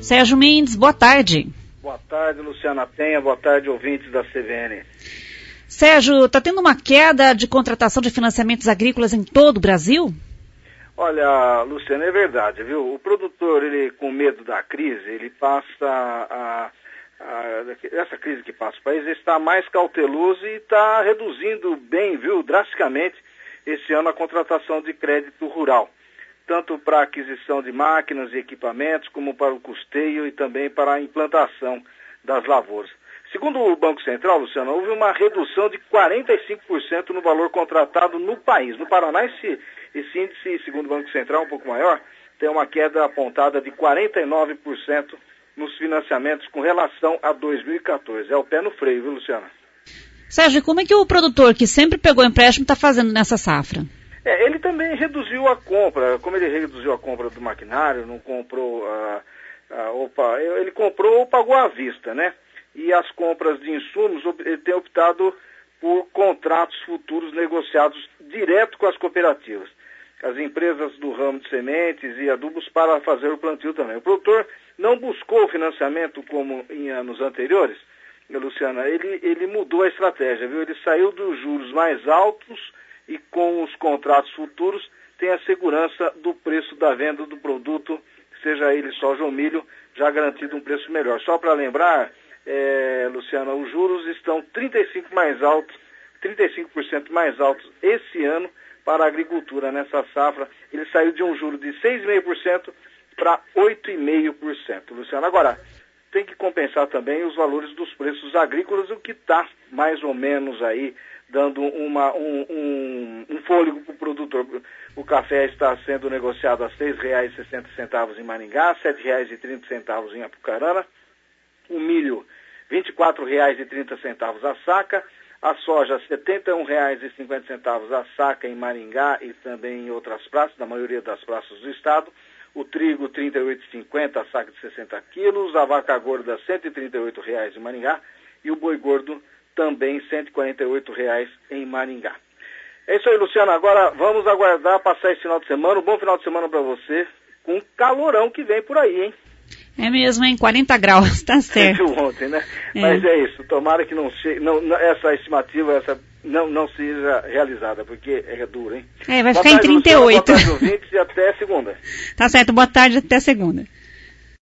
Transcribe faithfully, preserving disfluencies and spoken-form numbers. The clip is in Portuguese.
Sérgio Mendes, boa tarde. Boa tarde, Luciana Penha, boa tarde, ouvintes da C V N. Sérgio, está tendo uma queda de contratação de financiamentos agrícolas em todo o Brasil? Olha, Luciana, é verdade, viu? O produtor, ele, com medo da crise, ele passa a, a, essa crise que passa o país, ele está mais cauteloso e está reduzindo bem, viu, drasticamente, esse ano a contratação de crédito rural, tanto para a aquisição de máquinas e equipamentos, como para o custeio e também para a implantação das lavouras. Segundo o Banco Central, Luciano, houve uma redução de quarenta e cinco por cento no valor contratado no país. No Paraná, esse, esse índice, segundo o Banco Central, um pouco maior, tem uma queda apontada de quarenta e nove por cento nos financiamentos com relação a dois mil e quatorze. É o pé no freio, viu, Luciana? Sérgio, como é que o produtor que sempre pegou empréstimo está fazendo nessa safra? É, ele também reduziu a compra. Como ele reduziu a compra do maquinário, não comprou, ah, ah, opa, ele comprou ou pagou à vista, né? E as compras de insumos, ele tem optado por contratos futuros negociados direto com as cooperativas, as empresas do ramo de sementes e adubos para fazer o plantio também. O produtor não buscou o financiamento como em anos anteriores, Luciana, ele, ele mudou a estratégia, viu? Ele saiu dos juros mais altos e com os contratos futuros tem a segurança do preço da venda do produto, seja ele soja ou milho, já garantido um preço melhor. Só para lembrar, É, Luciana, os juros estão trinta e cinco por cento mais altos, trinta e cinco por cento mais altos esse ano para a agricultura nessa safra. Ele saiu de um juro de seis vírgula cinco por cento para oito vírgula cinco por cento, Luciana. Agora, tem que compensar também os valores dos preços agrícolas, o que está mais ou menos aí dando uma, um, um, um fôlego para o produtor. O café está sendo negociado a seis reais e sessenta centavos em Maringá, sete reais e trinta centavos em Apucarana. O milho, vinte e quatro reais e trinta centavos a saca, a soja, setenta e um reais e cinquenta centavos a saca em Maringá e também em outras praças, na maioria das praças do estado, o trigo, trinta e oito reais e cinquenta centavos a saca de sessenta quilos, a vaca gorda, cento e trinta e oito reais em Maringá e o boi gordo também cento e quarenta e oito reais em Maringá. É isso aí, Luciano, agora vamos aguardar passar esse final de semana, um bom final de semana para você, com o calorão que vem por aí, hein? É mesmo, hein? quarenta graus, tá certo. Ontem, né? É. Mas é isso, tomara que não chegue, não, não, essa estimativa essa não, não seja realizada, porque é duro, hein? É, vai boa ficar tarde, em trinta e oito. Luciano, boa tarde, ouvintes, e até segunda. Tá certo, boa tarde, até segunda.